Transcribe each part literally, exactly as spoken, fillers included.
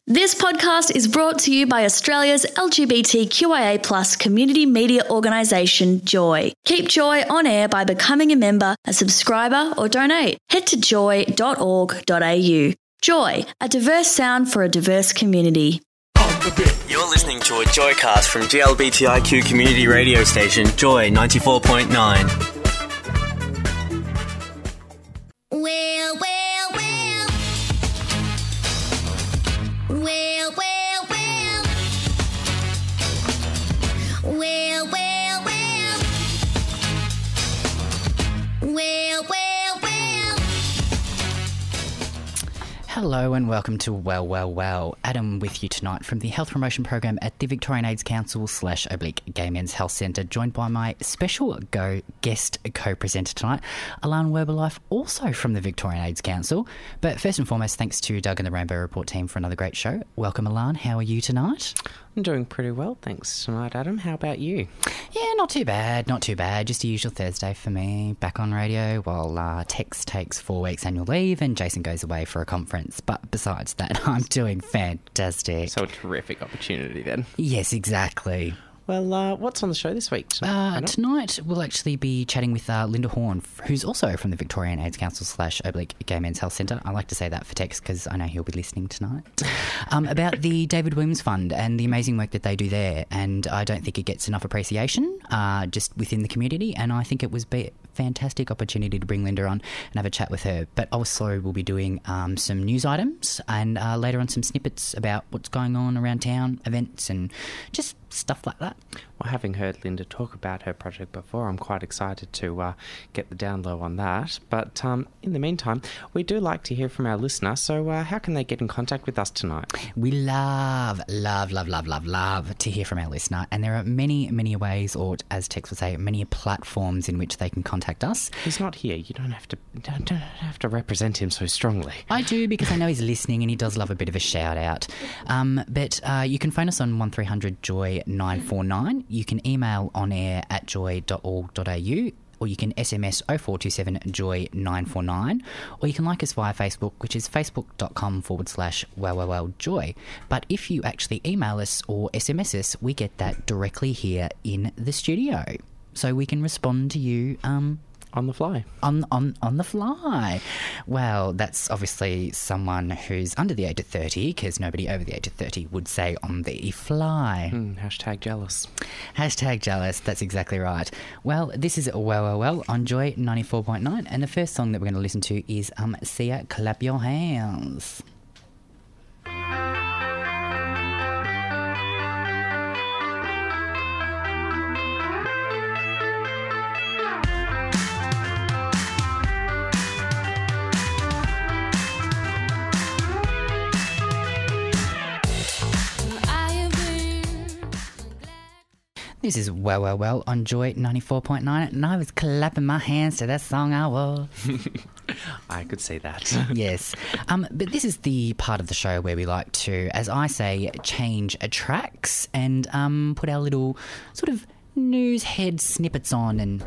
This podcast is brought to you by Australia's L G B T Q I A plus community media organisation, Joy. Keep Joy on air by becoming a member, a subscriber or donate. Head to joy dot org dot a u. Joy, a diverse sound for a diverse community. You're listening to a Joycast from G L B T I Q community radio station, Joy ninety-four point nine. Well, well, well. Well, well, well. Well, well, well. Well, well, well. Hello and welcome to Well, Well, Well. Adam with you tonight from the Health Promotion Program at the Victorian AIDS Council slash oblique Gay Men's Health Centre, joined by my special go guest co-presenter tonight, Alan Werberlife, also from the Victorian AIDS Council. But first and foremost, thanks to Doug and the Rainbow Report team for another great show. Welcome, Alan. How are you tonight? I'm doing pretty well, thanks tonight, Adam. How about you? Yeah, not too bad, not too bad. Just a usual Thursday for me, back on radio while uh, Tex takes four weeks annual leave and Jason goes away for a conference. But besides that, I'm doing fantastic. So a terrific opportunity then. Yes, exactly. Well, uh, what's on the show this week? Uh, tonight we'll actually be chatting with uh, Linda Horn, who's also from the Victorian AIDS Council slash oblique Gay Men's Health Centre. I like to say that for Tex because I know he'll be listening tonight. Um, about the David Williams Fund and the amazing work that they do there. And I don't think it gets enough appreciation uh, just within the community. And I think it was a fantastic opportunity to bring Linda on and have a chat with her. But also we'll be doing um, some news items and uh, later on some snippets about what's going on around town, events and just stuff like that. Well, having heard Linda talk about her project before, I'm quite excited to uh, get the down low on that. But um, in the meantime, we do like to hear from our listener, so uh, how can they get in contact with us tonight? We love, love, love, love, love, love to hear from our listener, and there are many, many ways, or as Tex would say, many platforms in which they can contact us. He's not here. You don't have to don't, don't have to represent him so strongly. I do, because I know he's listening and he does love a bit of a shout out. Um, but uh, you can phone us on one three hundred joy nine four nine. You can email on air at joy dot org dot a u, or you can S M S oh four two seven joy nine four nine, or you can like us via Facebook, which is facebook.com forward slash well, well, well, joy. But if you actually email us or S M S us, we get that directly here in the studio. So we can respond to you um, On the fly. On, on on the fly. Well, that's obviously someone who's under the age of thirty, because nobody over the age of thirty would say on the fly. Mm, hashtag jealous. Hashtag jealous, that's exactly right. Well, this is Well, Well, Well on Joy ninety-four point nine, and the first song that we're going to listen to is um, Sia, Clap Your Hands. This is Well, Well, Well on Joy ninety-four point nine, and I was clapping my hands to that song I was. I could see that. Yes. Um, but this is the part of the show where we like to, as I say, change tracks and um, put our little sort of news head snippets on and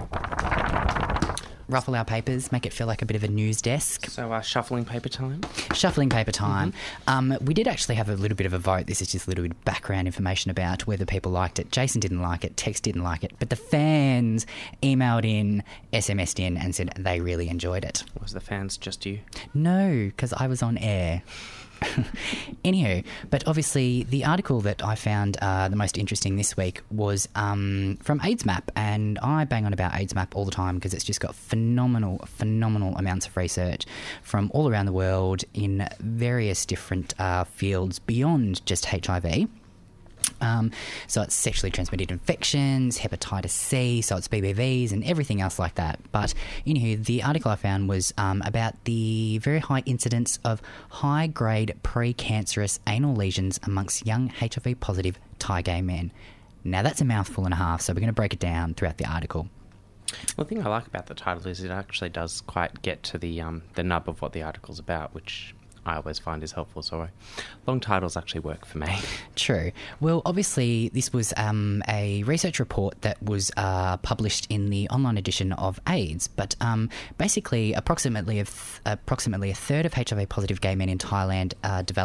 ruffle our papers, make it feel like a bit of a news desk. So uh, shuffling paper time? Shuffling paper time. Mm-hmm. Um, we did actually have a little bit of a vote. This is just a little bit of background information about whether people liked it. Jason didn't like it, Tex didn't like it, but the fans emailed in, S M S'd in and said they really enjoyed it. Was the fans just you? No, because I was on air. Anywho, but obviously the article that I found uh, the most interesting this week was um, from AIDSmap, and I bang on about AIDSmap all the time because it's just got phenomenal, phenomenal amounts of research from all around the world in various different uh, fields beyond just H I V. Um, so it's sexually transmitted infections, hepatitis C, so it's B B Vs and everything else like that. But anywho, the article I found was um, about the very high incidence of high-grade precancerous anal lesions amongst young H I V positive Thai gay men. Now that's a mouthful and a half, so we're going to break it down throughout the article. Well, the thing I like about the title is it actually does quite get to the um, the nub of what the article's about, which I always find is helpful, so long titles actually work for me. True. Well, obviously, this was um, a research report that was uh, published in the online edition of AIDS, but um, basically, approximately a th- approximately a third of H I V-positive gay men in Thailand uh, developed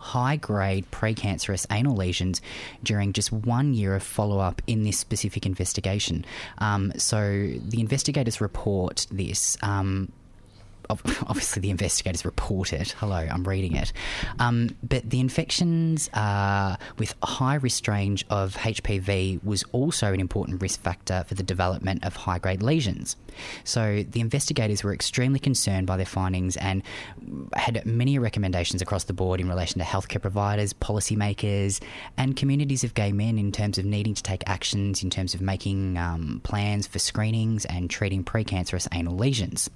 high-grade precancerous anal lesions during just one year of follow-up in this specific investigation. Um, so the investigators report this. Um, Obviously, the investigators report it. Hello, I'm reading it. Um, but the infections uh, with high risk range of H P V was also an important risk factor for the development of high-grade lesions. So the investigators were extremely concerned by their findings and had many recommendations across the board in relation to healthcare providers, policymakers, and communities of gay men in terms of needing to take actions in terms of making um, plans for screenings and treating precancerous anal lesions.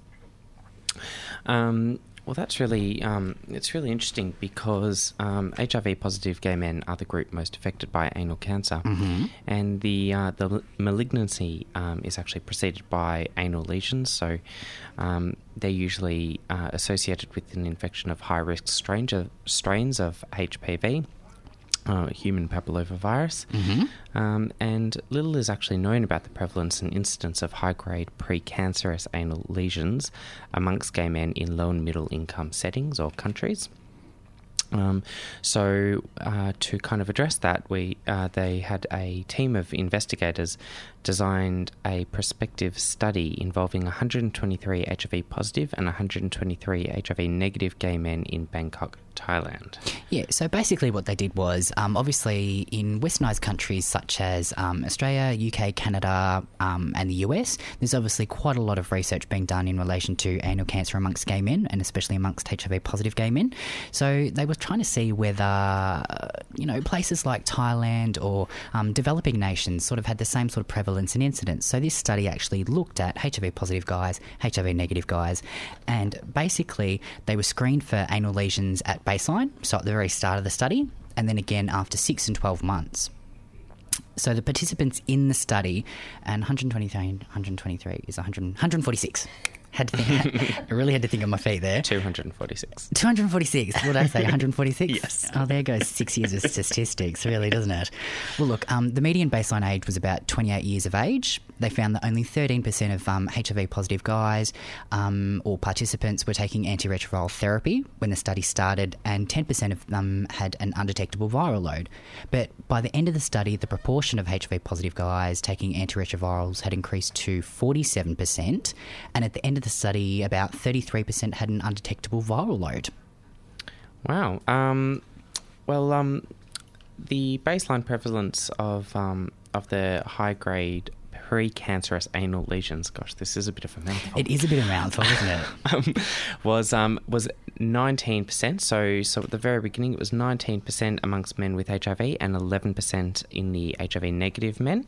Um, well, that's really um, it's really interesting because um, H I V positive gay men are the group most affected by anal cancer, Mm-hmm. and the uh, the malignancy um, is actually preceded by anal lesions. So um, they're usually uh, associated with an infection of high risk strains of, strains of H P V. Uh, human papillomavirus, Mm-hmm. um, and little is actually known about the prevalence and incidence of high-grade precancerous anal lesions amongst gay men in low and middle income settings or countries. Um, so uh, to kind of address that, we uh, they had a team of investigators designed a prospective study involving one hundred twenty-three H I V positive and one hundred twenty-three H I V negative gay men in Bangkok, Thailand. Yeah, so basically what they did was, um, obviously in westernised countries such as um, Australia, U K, Canada, um, and the U S, there's obviously quite a lot of research being done in relation to anal cancer amongst gay men, and especially amongst H I V positive gay men. So they were trying to see whether, uh, you know, places like Thailand or um, developing nations sort of had the same sort of prevalence and incidence. So this study actually looked at H I V positive guys, H I V negative guys, and basically they were screened for anal lesions at baseline, so at the very start of the study, and then again after six and twelve months. So the participants in the study, and one hundred twenty-three, one hundred twenty-three is one hundred, one hundred forty-six. Had to think, I really had to think on my feet there. two hundred forty-six. two hundred forty-six. What did I say? one hundred forty-six? Yes. Oh, there goes six years of statistics, really, doesn't it? Well, look, um, the median baseline age was about twenty-eight years of age. They found that only thirteen percent of um, H I V positive guys um, or participants were taking antiretroviral therapy when the study started, and ten percent of them had an undetectable viral load. But by the end of the study, the proportion of H I V positive guys taking antiretrovirals had increased to forty-seven percent, and at the end of the study, about thirty-three percent had an undetectable viral load. Wow. Um, well, um, the baseline prevalence of um, of the high grade precancerous anal lesions, gosh, this is a bit of a mouthful. It is a bit of a mouthful, isn't it? um, was um, was nineteen percent. So so at the very beginning, it was nineteen percent amongst men with H I V and eleven percent in the H I V negative men.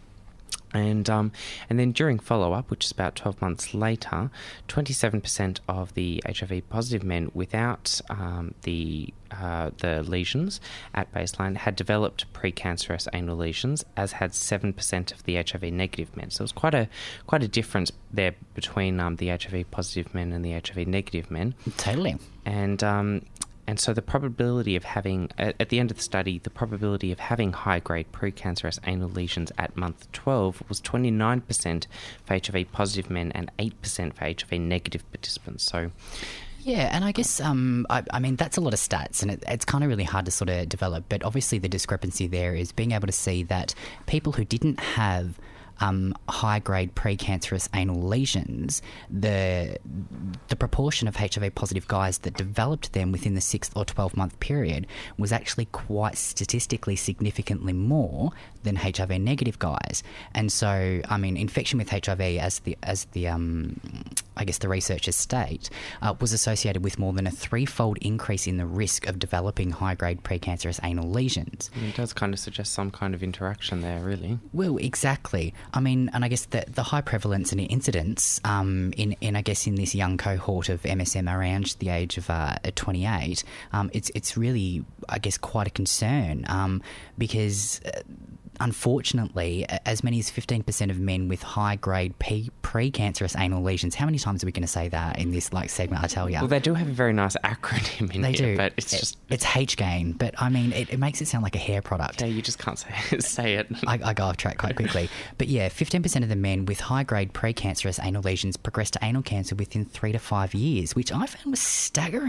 And um, and then during follow-up, which is about twelve months later, twenty-seven percent of the H I V positive men without um, the uh, the lesions at baseline had developed precancerous anal lesions, as had seven percent of the H I V negative men. So it was quite a quite a difference there between um, the H I V positive men and the H I V negative men. Totally. And um, And so the probability of having, at, at the end of the study, the probability of having high-grade precancerous anal lesions at month twelve was twenty-nine percent for H I V positive men and eight percent for H I V negative participants. So, yeah, and I guess, um, I, I mean, that's a lot of stats, and it, it's kind of really hard to sort of develop, but obviously the discrepancy there is being able to see that people who didn't have Um, high-grade precancerous anal lesions, the the proportion of H I V positive guys that developed them within the sixth or twelve-month period was actually quite statistically significantly more than H I V negative guys. And so, I mean, infection with H I V, as the as the um, I guess the researchers state, uh, was associated with more than a threefold increase in the risk of developing high-grade precancerous anal lesions. it does kind of suggest some kind of interaction there, really. Well, exactly. I mean, and I guess the, the high prevalence and incidence um, in, in, I guess, in this young cohort of M S M around the age of uh, twenty-eight, um, it's it's really, I guess, quite a concern um, because, uh, unfortunately, as many as fifteen percent of men with high-grade pre- precancerous anal lesions. How many times are we going to say that in this like segment? I tell you. Well, they do have a very nice acronym in They here, do, but it's It- just it's H-gain. But I mean, it, it makes it sound like a hair product. yeah, you just can't say say it. I, I go off track quite quickly. But yeah, fifteen percent of the men with high-grade precancerous anal lesions progressed to anal cancer within three to five years, which I found was staggering.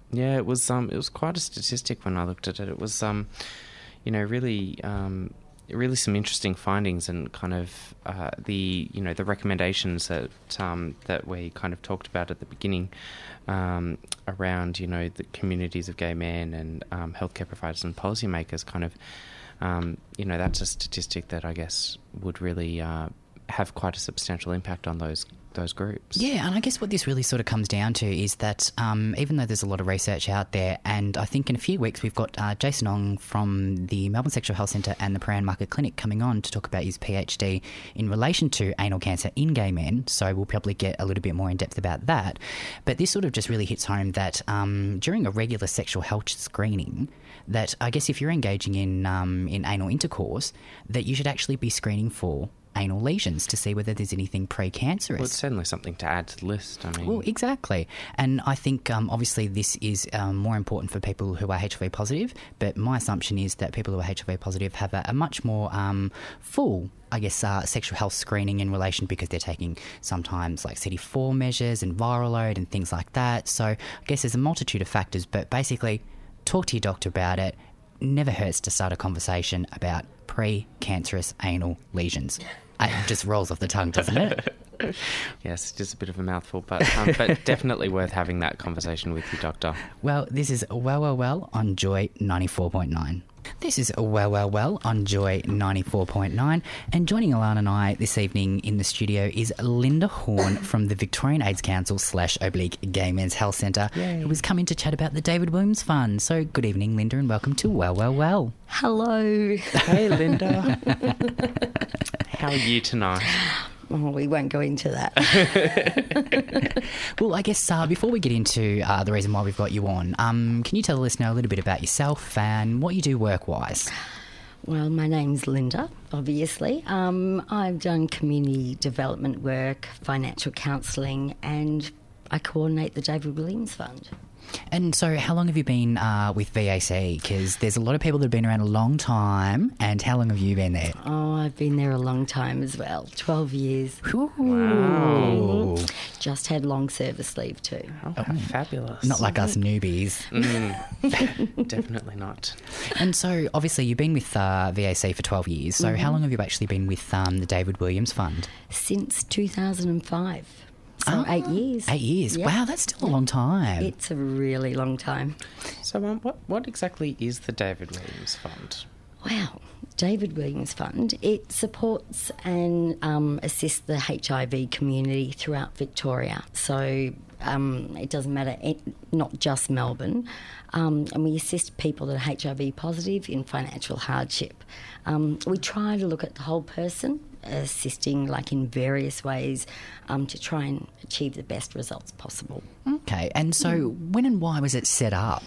Yeah, it was um, it was quite a statistic when I looked at it. It was, um, you know, really, um, really some interesting findings and kind of uh, the, you know, the recommendations that um, that we kind of talked about at the beginning um, around, you know, the communities of gay men and um, healthcare providers and policymakers. Kind of, um, you know, that's a statistic that I guess would really uh, have quite a substantial impact on those. those groups. Yeah, and I guess what this really sort of comes down to is that um, even though there's a lot of research out there, and I think in a few weeks we've got uh, Jason Ong from the Melbourne Sexual Health Centre and the Prahran Market Clinic coming on to talk about his PhD in relation to anal cancer in gay men, so we'll probably get a little bit more in depth about that. But this sort of just really hits home that um, during a regular sexual health screening, that I guess if you're engaging in um, in anal intercourse, that you should actually be screening for anal lesions to see whether there's anything precancerous. Well, it's certainly something to add to the list. I mean, Well, exactly. And I think um, obviously this is um, more important for people who are H I V positive, but my assumption is that people who are H I V positive have a, a much more um, full, I guess, uh, sexual health screening in relation, because they're taking sometimes like C D four measures and viral load and things like that. So I guess there's a multitude of factors, but basically talk to your doctor about it. Never hurts to start a conversation about pre-cancerous anal lesions. It just rolls off the tongue, doesn't it? yes, just a bit of a mouthful, but um, but definitely worth having that conversation with your doctor. Well, this is Well Well Well on Joy ninety-four point nine. This is Well Well Well on Joy ninety-four point nine, and joining Alana and I this evening in the studio is Linda Horn from the Victorian AIDS Council slash oblique Gay Men's Health Centre, who was coming to chat about the David Williams Fund. So good evening, Linda, and welcome to Well Well Well. Hello. Hey, Linda. How are you tonight? Oh, we won't go into that. Well, I guess uh, before we get into uh, the reason why we've got you on, um, can you tell the listener a little bit about yourself and what you do work-wise? Well, my name's Linda, obviously. Um, I've done community development work, financial counselling, and I coordinate the David Williams Fund. And so how long have you been uh, with V A C? Because there's a lot of people that have been around a long time. And how long have you been there? Oh, I've been there a long time as well, twelve years. Ooh. Wow. Just had long service leave too. Oh, how fabulous. Not like us newbies. Mm, definitely not. And so obviously you've been with uh, V A C for twelve years. So how long have you actually been with um, the David Williams Fund? Since two thousand five. So Oh, eight years. Eight years. Yeah. Wow, that's still a long time. It's a really long time. So, um, what what exactly is the David Williams Fund? Wow. David Williams Fund, it supports and um, assists the H I V community throughout Victoria. So um, it doesn't matter, it, not just Melbourne. Um, and we assist people that are H I V positive in financial hardship. Um, we try to look at the whole person, assisting like in various ways um, to try and achieve the best results possible. Okay, and so when and why was it set up?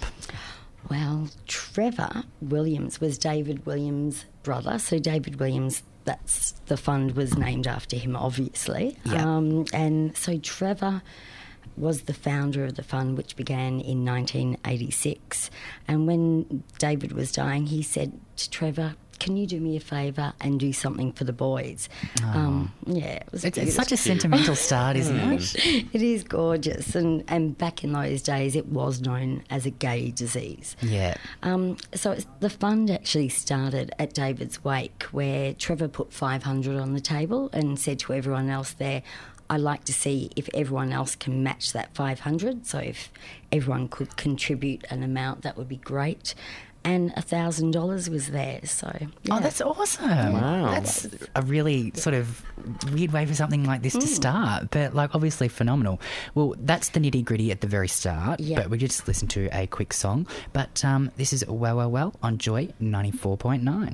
Well, Trevor Williams was David Williams' brother. So David Williams, that's the fund was named after him, obviously. Yeah. Um, and so Trevor was the founder of the fund, which began in nineteen eighty-six. And when David was dying, he said to Trevor, can you do me a favour and do something for the boys? Um, yeah, it was It's, it's beautiful. such a sentimental start, isn't it? It is gorgeous. And, and back in those days, it was known as a gay disease. Yeah. Um, so it's, the fund actually started at David's wake, where Trevor put five hundred on the table and said to everyone else there, I'd like to see if everyone else can match that five hundred. So if everyone could contribute an amount, that would be great. And one thousand dollars was there, so... Oh, yeah. that's awesome. Wow. That's a really sort of weird way for something like this to start, but, like, obviously phenomenal. Well, that's the nitty-gritty at the very start, Yeah. but we just listened to a quick song. But um, this is Well Well Well on Joy ninety-four point nine.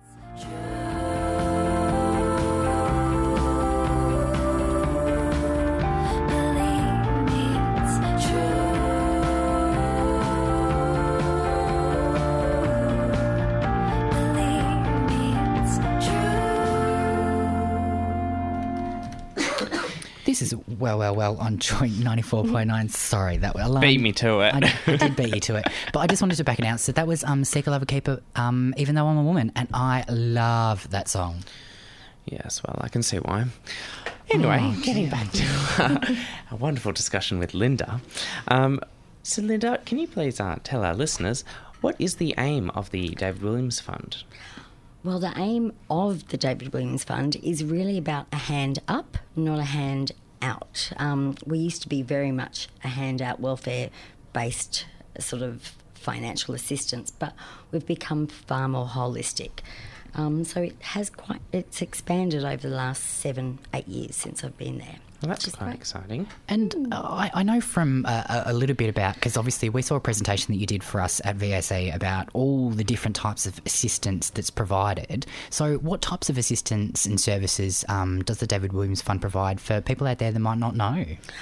This is Well Well Well on Joy ninety-four point nine. Sorry, that alarm Beat me to it. I, I did beat you to it, but I just wanted to back announce that that was um, Seeker Lover Keeper, um, Even Though I'm a Woman, and I love that song. Yes, well, I can see why. Anyway, Oh, getting yeah. back to uh, a wonderful discussion with Linda. Um, So, Linda, can you please uh, tell our listeners what is the aim of the David Williams Fund? Well, the aim of the David Williams Fund is really about a hand up, not a hand out. Um, we used to be very much a hand-out welfare-based sort of financial assistance, but we've become far more holistic. Um, so it has quite, it's expanded over the last seven, eight years since I've been there. Well, that's which is quite great. exciting. And uh, I, I know from uh, a, a little bit about, because obviously we saw a presentation that you did for us at V A C about all the different types of assistance that's provided. So what types of assistance and services um, does the David Williams Fund provide for people out there that might not know?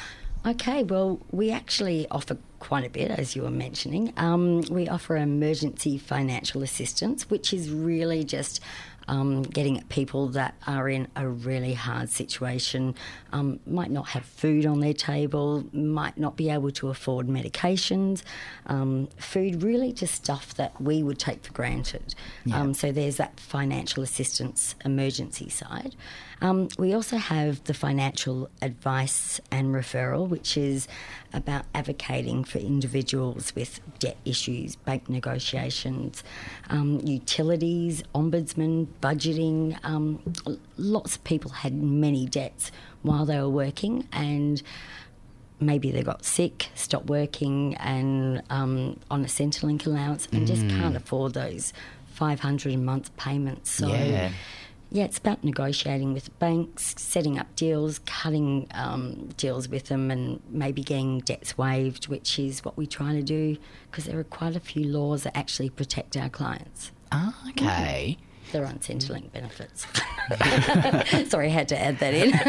Okay, well, we actually offer quite a bit, as you were mentioning. Um, we offer emergency financial assistance, which is really just um, getting at people that are in a really hard situation, um, might not have food on their table, might not be able to afford medications, um, food, really just stuff that we would take for granted. Yeah. Um, so there's that financial assistance emergency side. Um, we also have the financial advice and referral, which is about advocating for individuals with debt issues, bank negotiations, um, utilities, ombudsman, budgeting. Um, lots of people had many debts while they were working, and maybe they got sick, stopped working, and um, on a Centrelink allowance, and just can't afford those five hundred a month payments. So. Yeah. Yeah, it's about negotiating with banks, setting up deals, cutting um, deals with them, and maybe getting debts waived, which is what we try to do, because there are quite a few laws that actually protect our clients. Ah, okay. They're on Centrelink benefits. Sorry, I had to add that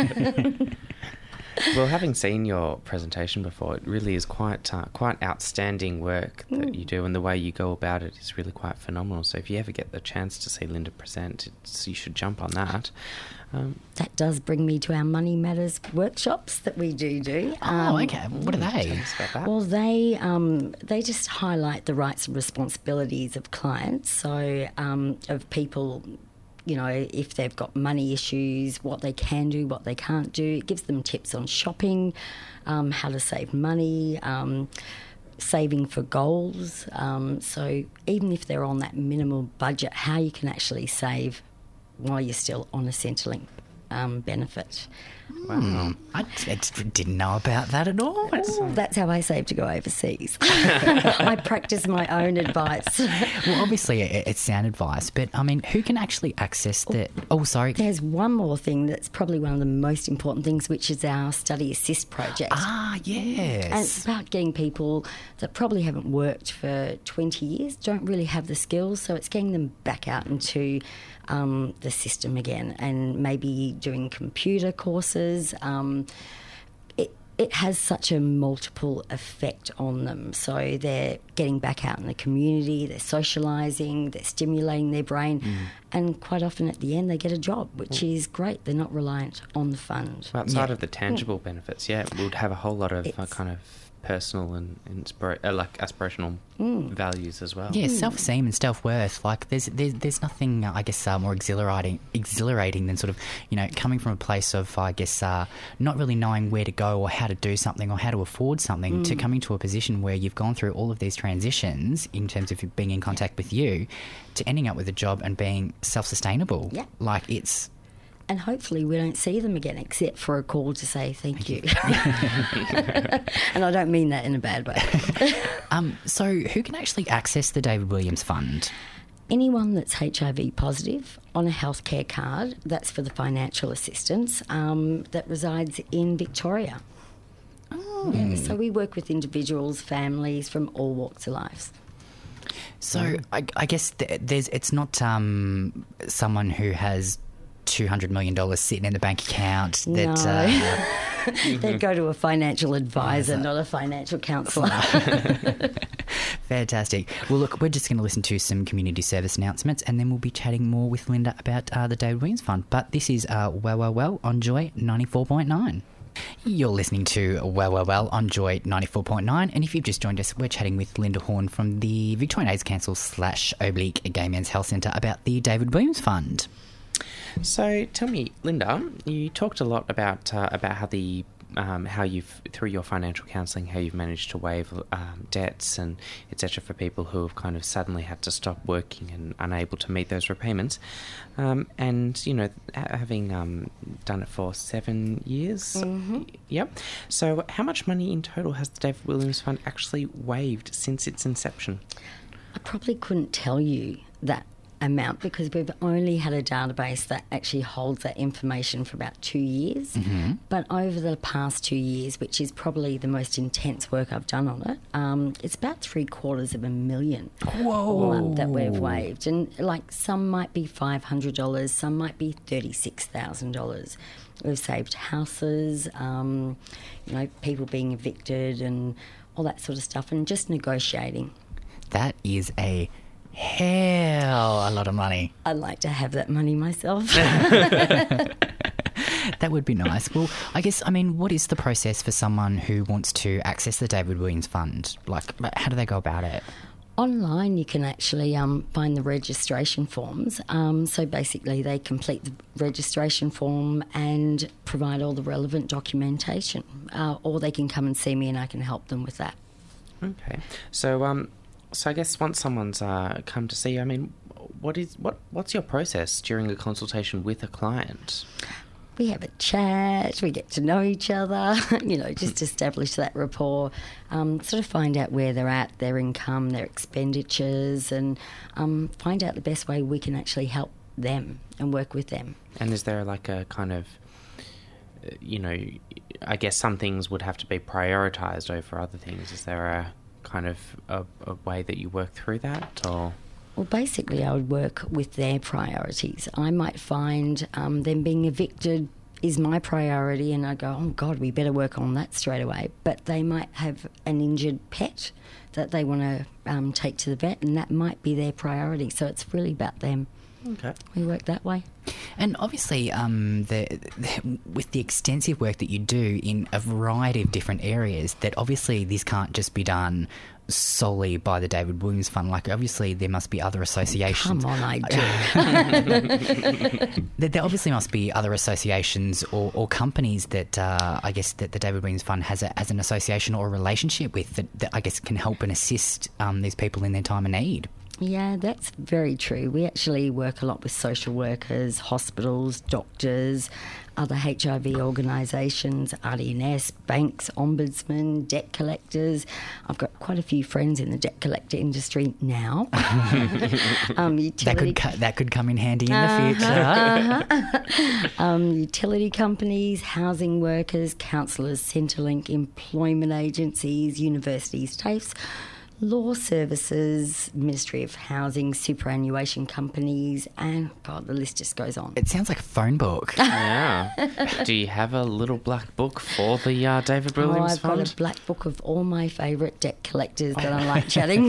in. Well, having seen your presentation before, it really is quite uh, quite outstanding work that you do, and the way you go about it is really quite phenomenal. So if you ever get the chance to see Linda present, it's, you should jump on that. Um, That does bring me to our Money Matters workshops that we do do. Oh, Um, okay. What are they? tell us about that. Well, they um, they just highlight the rights and responsibilities of clients, so um, of people, you know, if they've got money issues, what they can do, what they can't do. It gives them tips on shopping, um, how to save money, um, saving for goals. Um, so even if they're on that minimal budget, how you can actually save while you're still on a Centrelink um, benefit. Hmm. I, I didn't know about that at all. Ooh, that's how I save to go overseas. I practice my own advice. Well, obviously it, it's sound advice, but I mean, who can actually access the... Oh, sorry. There's one more thing that's probably one of the most important things, which is our Study Assist project. Ah, yes. And it's about getting people that probably haven't worked for twenty years, don't really have the skills, so it's getting them back out into um, the system again, and maybe doing computer courses. Um, it, it has such a multiple effect on them. So they're getting back out in the community, they're socialising, they're stimulating their brain, Mm. and quite often at the end they get a job, which is great. They're not reliant on the fund. Outside of the tangible benefits, yeah, it would have a whole lot of uh, It's- kind of personal and inspira- uh, like aspirational values as well. Yeah, self-esteem and self-worth. Like, there's there's, there's nothing, uh, I guess, uh, more exhilarating exhilarating than sort of, you know, coming from a place of, I guess, uh, not really knowing where to go or how to do something or how to afford something, to coming to a position where you've gone through all of these transitions in terms of being in contact with you, to ending up with a job and being self-sustainable. Yeah. Like, it's... And hopefully we don't see them again, except for a call to say thank you. And I don't mean that in a bad way. Um, so who can actually access the David Williams Fund? Anyone that's H I V positive on a healthcare card, that's for the financial assistance, um, that resides in Victoria. Oh. Yeah, so we work with individuals, families from all walks of life. So I, I guess th- there's it's not um, someone who has two hundred million dollars sitting in the bank account that... No. Uh, They'd go to a financial advisor, not a financial counsellor. Fantastic. Well, look, we're just going to listen to some community service announcements, and then we'll be chatting more with Linda about uh, the David Williams Fund. But this is uh, Well, Well, Well on Joy ninety-four point nine. You're listening to Well, Well, Well on Joy ninety-four point nine, and if you've just joined us, we're chatting with Linda Horn from the Victorian AIDS Council slash Oblique Gay Men's Health Centre about the David Williams Fund. So tell me, Linda, you talked a lot about uh, about how the um, how you've, through your financial counselling, how you've managed to waive um, debts and et cetera for people who have kind of suddenly had to stop working and unable to meet those repayments. Um, and, you know, ha- having um, done it for seven years. Mm-hmm. Yep. So how much money in total has the David Williams Fund actually waived since its inception? I probably couldn't tell you that amount because we've only had a database that actually holds that information for about two years. Mm-hmm. But over the past two years, which is probably the most intense work I've done on it, um, it's about three quarters of a million Whoa. that we've waived. And like some might be five hundred dollars, some might be thirty-six thousand dollars. We've saved houses, um, you know, people being evicted and all that sort of stuff, and just negotiating. That is a hell a lot of money. I'd like to have that money myself. That would be nice. Well, I guess, I mean, what is the process for someone who wants to access the David Williams Fund? Like, how do they go about it? Online, you can actually um, find the registration forms. Um, so basically, they complete the registration form and provide all the relevant documentation. Uh, or they can come and see me and I can help them with that. Okay. So, um, so I guess once someone's uh, come to see you, I mean, what is what what's your process during a consultation with a client? We have a chat, we get to know each other, you know, just establish that rapport, um, sort of find out where they're at, their income, their expenditures, and um, find out the best way we can actually help them and work with them. And is there like a kind of, uh, you know, I guess some things would have to be prioritised over other things. Is there a kind of a, a way that you work through that, or...? Well, basically, I would work with their priorities. I might find um, them being evicted is my priority, and I go, oh, God, we better work on that straight away. But they might have an injured pet that they want to um, take to the vet, and that might be their priority. So it's really about them. Okay. We work that way. And obviously, um, the, the, with the extensive work that you do in a variety of different areas, that obviously this can't just be done solely by the David Williams Fund. Like, obviously, there must be other associations. Come on, I do. there, there obviously must be other associations or, or companies that uh, I guess that the David Williams Fund has a, as an association or a relationship with that, that I guess can help and assist um, these people in their time of need. Yeah, that's very true. We actually work a lot with social workers, hospitals, doctors, other H I V organisations, R D N S, banks, ombudsman, debt collectors. I've got quite a few friends in the debt collector industry now. um, that could co- that could come in handy in uh-huh, the future. Uh-huh. um, utility companies, housing workers, counsellors, Centrelink, employment agencies, universities, TAFEs, law services, Ministry of Housing, superannuation companies, and, God, the list just goes on. It sounds like a phone book. Yeah. Do you have a little black book for the uh, David Williams oh, I've Fund? got a black book of all my favourite debt collectors that I like chatting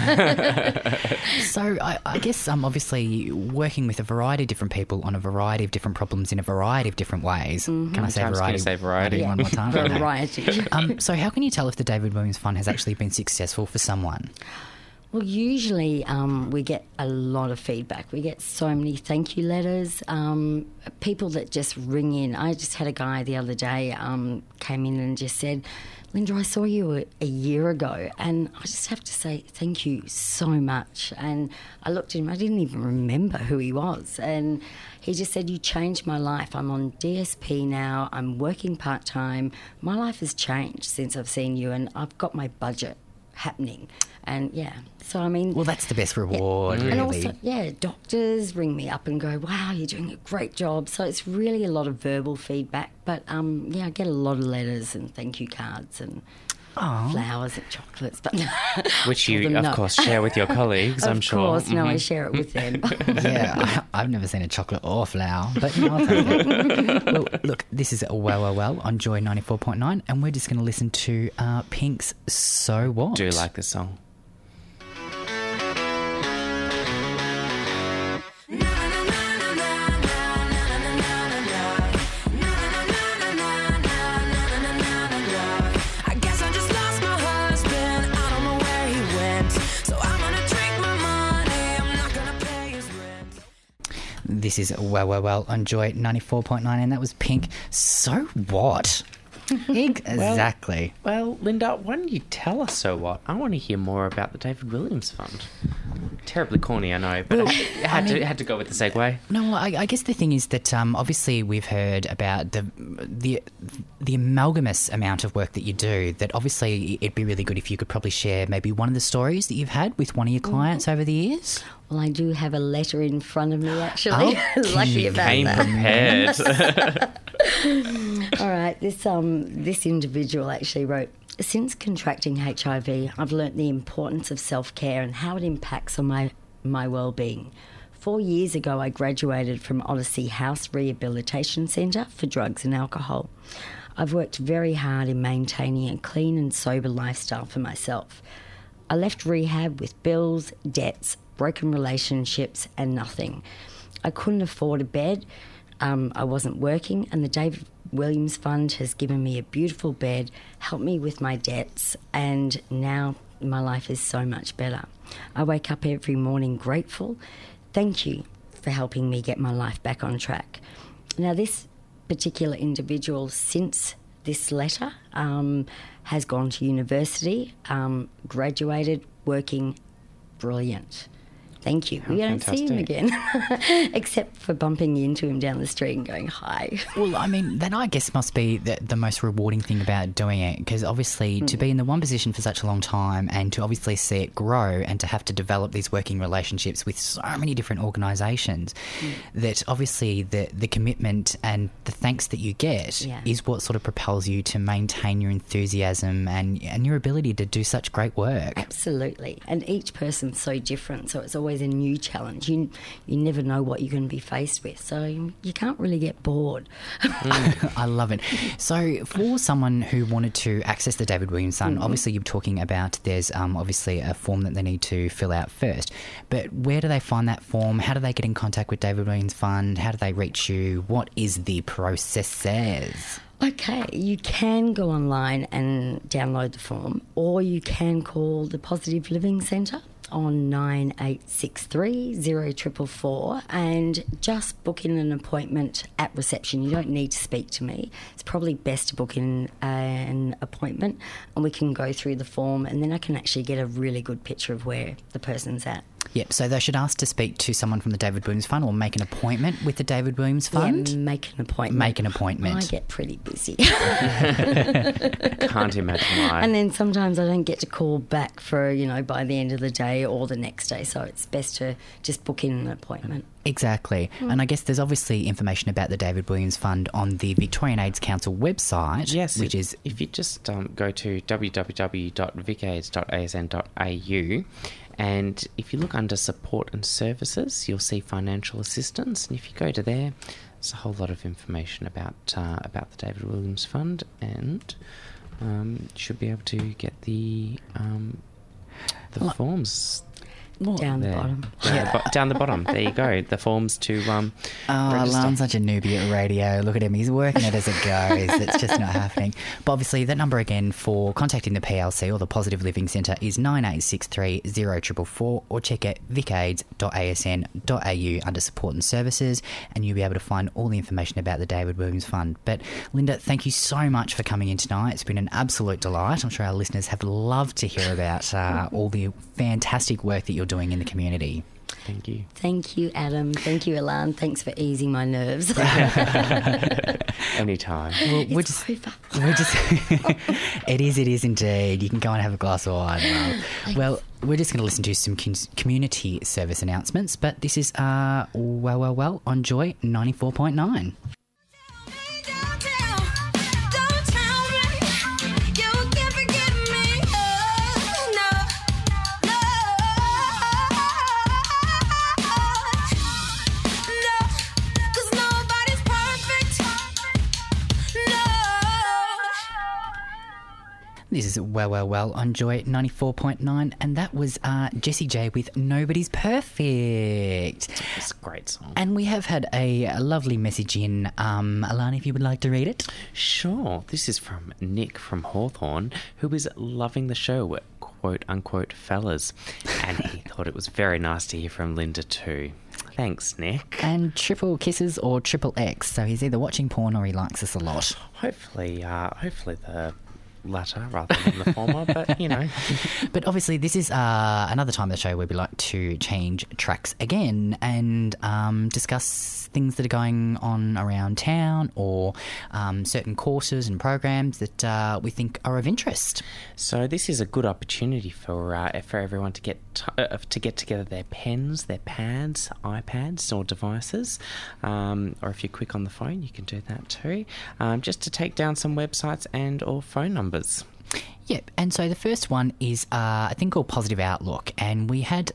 to. So I, I guess um, obviously working with a variety of different people on a variety of different problems in a variety of different ways. Mm-hmm. Can I say Times variety? Can you say variety? Yeah. One more time. Variety. Um, so how can you tell if the David Williams Fund has actually been successful for someone? Well, usually um, we get a lot of feedback. We get so many thank you letters, um, people that just ring in. I just had a guy the other day um, came in and just said, Linda, I saw you a, a year ago, and I just have to say thank you so much. And I looked at him, I didn't even remember who he was. And he just said, you changed my life. I'm on D S P now. I'm working part-time. My life has changed since I've seen you, and I've got my budget happening. And yeah, so I mean, Well, that's the best reward, yeah. really. And also, yeah, doctors ring me up and go, wow, you're doing a great job. So it's really a lot of verbal feedback, but um, yeah, I get a lot of letters and thank you cards and Aw. flowers and chocolates, but Which tell you, them of no. course, share with your colleagues, I'm Of sure. course, no, I Mhm. share it with them. Yeah, I, I've never seen a chocolate or flower, but you know, I'll take it. Well, look, this is Well, Well, Well on Joy ninety-four point nine, and we're just going to listen to uh, Pink's So What? Do you like this song? I guess I just lost my husband. I don't know where he went. So I'm gonna drink my money. I'm not gonna pay his rent. This is Well, Well, Well on Joy ninety-four point nine, and that was Pink. So What? Exactly. Well, Linda, why don't you tell us so what? I want to hear more about the David Williams Fund. Terribly corny, I know, but Well, I had I mean- to had to go with the segue. No, I, I guess the thing is that um, obviously we've heard about the the the amalgamous amount of work that you do. That obviously it'd be really good if you could probably share maybe one of the stories that you've had with one of your clients over the years. Well, I do have a letter in front of me, actually. Oh, Lucky about Came that. prepared. All right, this um this individual actually wrote, since contracting H I V, I've learnt the importance of self-care and how it impacts on my, my well-being. Four years ago, I graduated from Odyssey House Rehabilitation Centre for drugs and alcohol. I've worked very hard in maintaining a clean and sober lifestyle for myself. I left rehab with bills, debts, broken relationships and nothing. I couldn't afford a bed. Um, I wasn't working, and the David Williams Fund has given me a beautiful bed, helped me with my debts, and now my life is so much better. I wake up every morning grateful. Thank you for helping me get my life back on track. Now, this particular individual, since this letter, um, has gone to university, um, graduated, working brilliant. Thank you. We don't see him again, except for bumping into him down the street and going, hi. Well, I mean, that I guess must be the, the most rewarding thing about doing it, because obviously to be in the one position for such a long time and to obviously see it grow and to have to develop these working relationships with so many different organisations, that obviously the, the commitment and the thanks that you get Yeah. is what sort of propels you to maintain your enthusiasm and, and your ability to do such great work. Absolutely. And each person's so different, so it's always a new challenge. You you never know what you're going to be faced with, so you can't really get bored. I love it. So for someone who wanted to access the David Williams Fund, Mm-hmm. obviously you're talking about there's um, obviously a form that they need to fill out first. But where do they find that form? How do they get in contact with David Williams Fund? How do they reach you? What is the process says? Okay, you can go online and download the form, or you can call the Positive Living Centre on nine eight six three, zero four four four and just book in an appointment at reception. You don't need to speak to me. It's probably best to book in an appointment and we can go through the form, and then I can actually get a really good picture of where the person's at. Yep, so they should ask to speak to someone from the David Williams Fund or make an appointment with the David Williams Fund. Yeah, make an appointment. Make an appointment. I get pretty busy. Can't imagine why. And then sometimes I don't get to call back for, you know, by the end of the day or the next day. So it's best to just book in an appointment. Exactly. And I guess there's obviously information about the David Williams Fund on the Victorian AIDS Council website, Yes, which if, is if you just um, go to w w w dot vic aids dot a s n dot a u, and if you look under support and services, you'll see financial assistance, and if you go to there, there's a whole lot of information about uh, about the David Williams Fund, and um, you should be able to get the um, the forms. Down the there. bottom. Down, the bo- down the bottom. There you go. The forms to um. Oh, register. Alan's such a newbie at radio. Look at him. He's working it as it goes. It's just not happening. But obviously, that number again for contacting the P L C or the Positive Living Centre is nine eight six three, zero four four four, or check out vic aids dot a s n dot a u under support and services, and you'll be able to find all the information about the David Williams Fund. But Linda, thank you so much for coming in tonight. It's been an absolute delight. I'm sure our listeners have loved to hear about uh, all the fantastic work that you're doing in the community. Thank you. Thank you, Adam. Thank you, Alan. Thanks for easing my nerves. Anytime. Well, we're It's just, over. we're just it is, it is indeed. You can go and have a glass of wine. Well, well we're just going to listen to some con- community service announcements, but this is uh, Well, Well, Well on Joy ninety-four point nine. Don't tell, don't tell me you can't forgive me. Oh, no, no, no, 'cause nobody's perfect. No. This is Well, Well, Well on Joy ninety-four point nine, and that was uh, Jessie J with Nobody's Perfect. It's a great song. And we have had a, a lovely message in. Um, Alana, if you would like to read it. Sure. This is from Nick from Hawthorne, who is loving the show quote unquote fellas. And he thought it was very nice to hear from Linda too. Thanks, Nick. And triple kisses or triple X. So he's either watching porn or he likes us a lot. Hopefully, uh, hopefully the latter rather than the former, but you know. But obviously this is uh, another time of the show where we like to change tracks again and um, discuss things that are going on around town or um, certain courses and programs that uh, we think are of interest. So this is a good opportunity for uh, for everyone to get t- uh, to get together their pens, their pads, iPads or devices, um, or if you're quick on the phone, you can do that too, um, just to take down some websites and or phone numbers. Yep, and so the first one is uh, a thing called Positive Outlook, and we had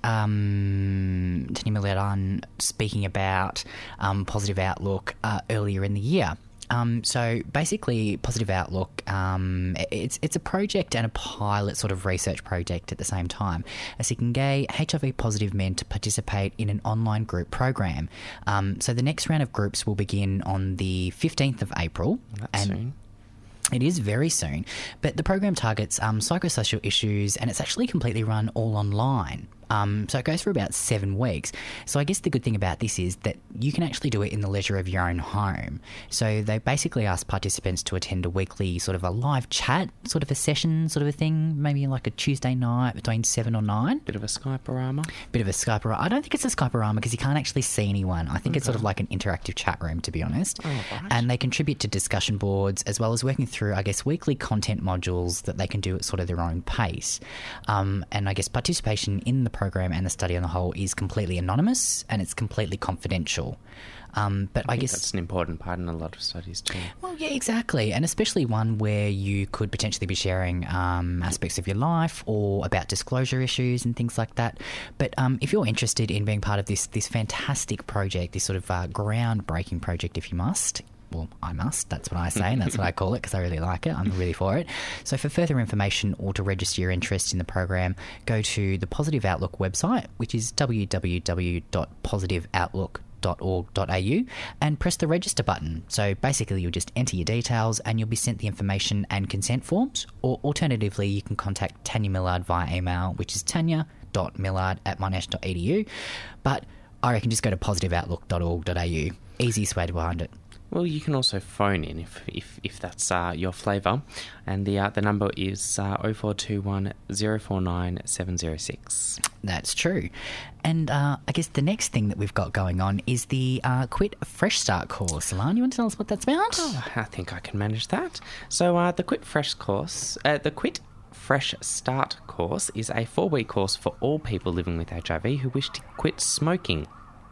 um, Tanya Milaran speaking about um, Positive Outlook uh, earlier in the year. Um, so basically, Positive Outlook, um, it's it's a project and a pilot sort of research project at the same time, as seeking gay H I V positive men to participate in an online group program. Um, so the next round of groups will begin on the fifteenth of April. That's and soon. It is very soon, but the program targets um, psychosocial issues, and it's actually completely run all online. Um, so it goes for about seven weeks. So I guess the good thing about this is that you can actually do it in the leisure of your own home. So they basically ask participants to attend a weekly sort of a live chat, sort of a session sort of a thing, maybe like a Tuesday night between seven or nine. Bit of a Skype-orama. Bit of a Skype-orama. I don't think it's a Skype-orama because you can't actually see anyone. I think it's sort of like an interactive chat room, to be honest. Oh, right. And they contribute to discussion boards as well as working through, I guess, weekly content modules that they can do at sort of their own pace. Um, and I guess participation in the program and the study on the whole is completely anonymous and it's completely confidential. Um, but I, I think guess that's an important part in a lot of studies too. Well, yeah, exactly, and especially one where you could potentially be sharing um, aspects of your life or about disclosure issues and things like that. But um, if you're interested in being part of this this fantastic project, this sort of uh, groundbreaking project, if you must. Well, I must. That's what I say, and that's what I call it because I really like it. I'm really for it. So for further information or to register your interest in the program, go to the Positive Outlook website, which is w w w dot positive outlook dot org dot a u, and press the register button. So basically you'll just enter your details and you'll be sent the information and consent forms, or alternatively you can contact Tanya Millard via email, which is tanya dot millard at monash dot e d u. But I reckon just go to positive outlook dot org dot a u. Easiest way to find it. Well, you can also phone in if if, if that's uh, your flavour, and the uh, the number is uh, oh four two one, oh four nine, seven oh six. That's true. And uh, I guess the next thing that we've got going on is the uh, Quit Fresh Start course. Alana, you want to tell us what that's about? Oh, I think I can manage that. So uh, the Quit Fresh course, uh, the Quit Fresh Start course is a four-week course for all people living with H I V who wish to quit smoking.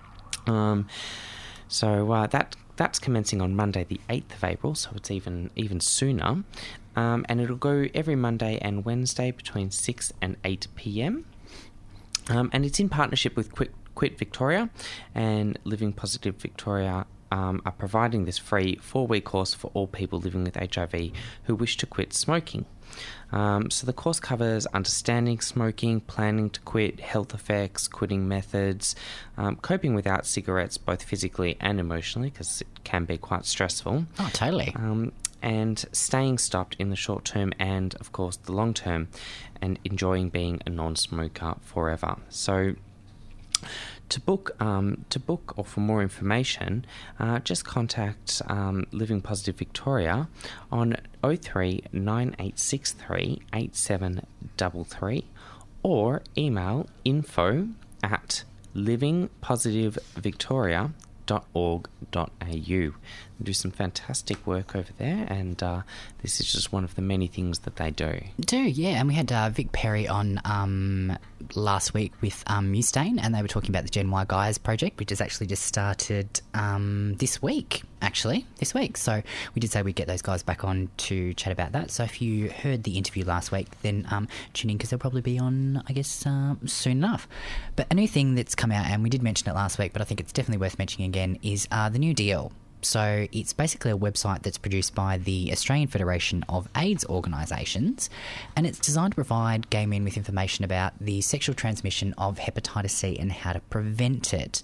Um, so uh, that that's commencing on Monday, the eighth of April. So it's even even sooner, um, and it'll go every Monday and Wednesday between six and eight p m. Um, and it's in partnership with Quit Quit Victoria and Living Positive Victoria. Um, are providing this free four-week course for all people living with H I V who wish to quit smoking. Um, so the course covers understanding smoking, planning to quit, health effects, quitting methods, um, coping without cigarettes both physically and emotionally because it can be quite stressful. Oh, totally. Um, and staying stopped in the short term and, of course, the long term, and enjoying being a non-smoker forever. So To book, um, to book, or for more information, uh, just contact um, Living Positive Victoria on oh three nine eight six three eight seven three three or email info at livingpositivevictoria dot org dot a u. They do some fantastic work over there, and uh, this is just one of the many things that they do. Do, yeah, and we had uh, Vic Perry on um, last week with um, Mustain, and they were talking about the Gen Y Guys project, which has actually just started um, this week, actually, this week. So we did say we'd get those guys back on to chat about that. So if you heard the interview last week, then um, tune in because they'll probably be on, I guess, uh, soon enough. But a new thing that's come out, and we did mention it last week, but I think it's definitely worth mentioning again, is uh, the new deal. So it's basically a website that's produced by the Australian Federation of AIDS Organisations, and it's designed to provide gay men with information about the sexual transmission of hepatitis C and how to prevent it.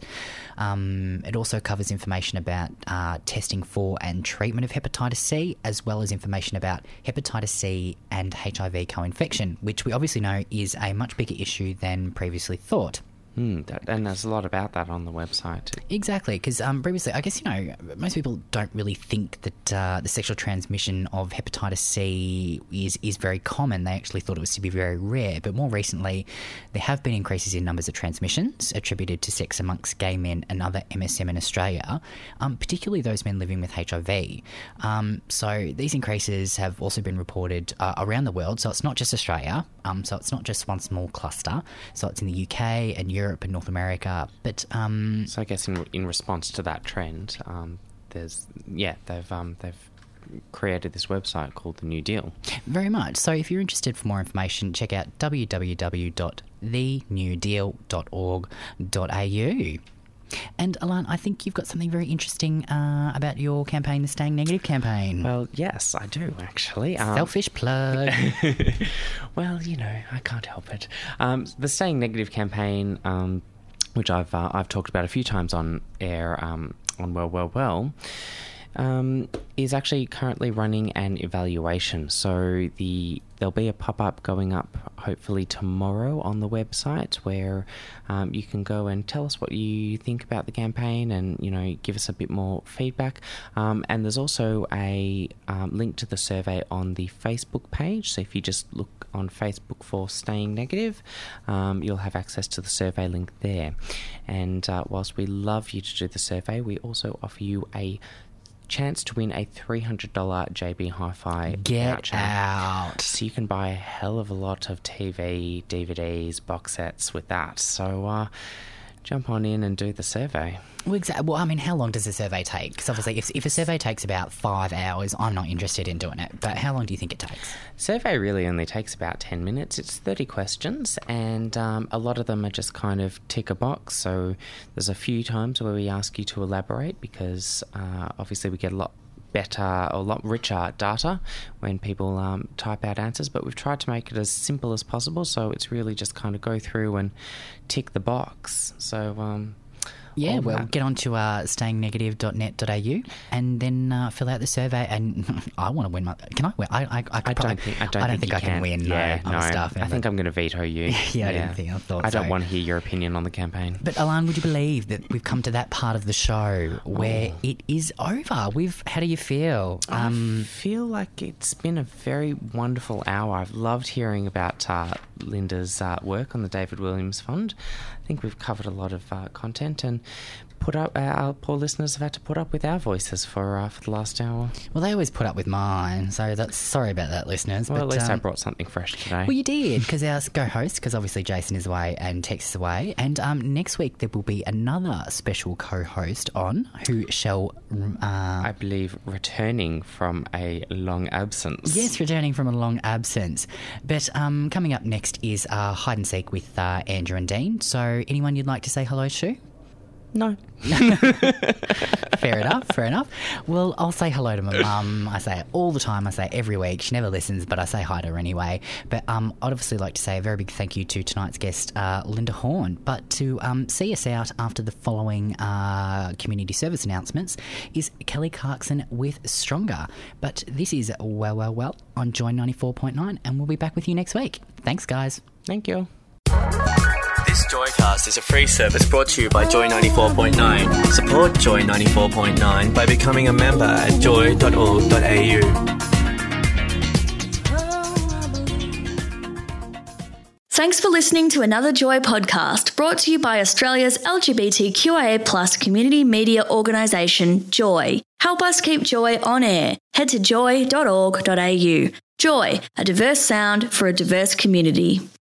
Um, it also covers information about uh, testing for and treatment of hepatitis C, as well as information about hepatitis C and H I V co-infection, which we obviously know is a much bigger issue than previously thought. Mm, that, and there's a lot about that on the website. Exactly, because um, previously, I guess, you know, most people don't really think that uh, the sexual transmission of hepatitis C is, is very common. They actually thought it was to be very rare. But more recently, there have been increases in numbers of transmissions attributed to sex amongst gay men and other M S M in Australia, um, particularly those men living with H I V. Um, so these increases have also been reported uh, around the world. So it's not just Australia. Um, so it's not just one small cluster. So it's in the U K and Europe. Europe and North America, but um, so I guess in in response to that trend, um, there's yeah they've um, they've created this website called The New Deal. Very much. So if you're interested for more information, check out w w w dot the new deal dot org dot a u. And Alan, I think you've got something very interesting uh, about your campaign, the Staying Negative campaign. Well, yes, I do actually. Um, Selfish plug. Well, you know, I can't help it. Um, the Staying Negative campaign, um, which I've uh, I've talked about a few times on air um, on Well, Well, Well, um, is actually currently running an evaluation. So the there'll be a pop-up going up hopefully tomorrow on the website where um, you can go and tell us what you think about the campaign and, you know, give us a bit more feedback. Um, and there's also a um, link to the survey on the Facebook page. So if you just look on Facebook for Staying Negative, um, you'll have access to the survey link there. And uh, whilst we love you to do the survey, we also offer you a chance to win a three hundred dollars J B Hi-Fi Get voucher. out. So you can buy a hell of a lot of T V, D V Ds, box sets with that. So uh, jump on in and do the survey. Well, exactly. Well, I mean, how long does a survey take? Because obviously, if, if a survey takes about five hours, I'm not interested in doing it. But how long do you think it takes? Survey really only takes about ten minutes. It's thirty questions, and um, a lot of them are just kind of tick a box. So there's a few times where we ask you to elaborate because uh, obviously we get a lot better or a lot richer data when people um, type out answers, but we've tried to make it as simple as possible. So it's really just kind of go through and tick the box. So um, Yeah, all well, that. get on to uh, staying negative dot net dot a u and then uh, fill out the survey. And I want to win my. Can I win? I, I, I, could I probably, don't think I don't, I don't think, think, you I can win. Yeah, no, no. other stuff. I think I'm going to veto you. Yeah, I didn't think- I thought I don't so. want to hear your opinion on the campaign. But Alan, would you believe that we've come to that part of the show where Oh. it is over? We've. How do you feel? Um, I feel like it's been a very wonderful hour. I've loved hearing about uh, Linda's uh, work on the David Williams Fund. I think we've covered a lot of uh, content and put up. Our poor listeners have had to put up with our voices for uh, for the last hour. Well, they always put up with mine, so that's sorry about that, listeners. Well, but, at least I um, brought something fresh today. Well, you did, because our co-host, because obviously Jason is away and Tex is away, and um, next week there will be another special co-host on who shall... Uh, I believe returning from a long absence. Yes, returning from a long absence. But um, coming up next is uh, Hide and Seek with uh, Andrew and Dean. So anyone you'd like to say hello to? No. Fair enough, fair enough. Well, I'll say hello to my mum. I say it all the time. I say it every week. She never listens, but I say hi to her anyway. But um, I'd obviously like to say a very big thank you to tonight's guest, uh, Linda Horn. But to um, see us out after the following uh, community service announcements is Kelly Clarkson with Stronger. But this is Well, Well, Well on Joy ninety-four point nine, and we'll be back with you next week. Thanks, guys. Thank you. This Joycast is a free service brought to you by Joy ninety-four point nine. Support Joy ninety-four point nine by becoming a member at joy dot org dot a u. Thanks for listening to another Joy podcast brought to you by Australia's L G B T Q I A plus community media organisation, Joy. Help us keep Joy on air. Head to joy dot org dot a u. Joy, a diverse sound for a diverse community.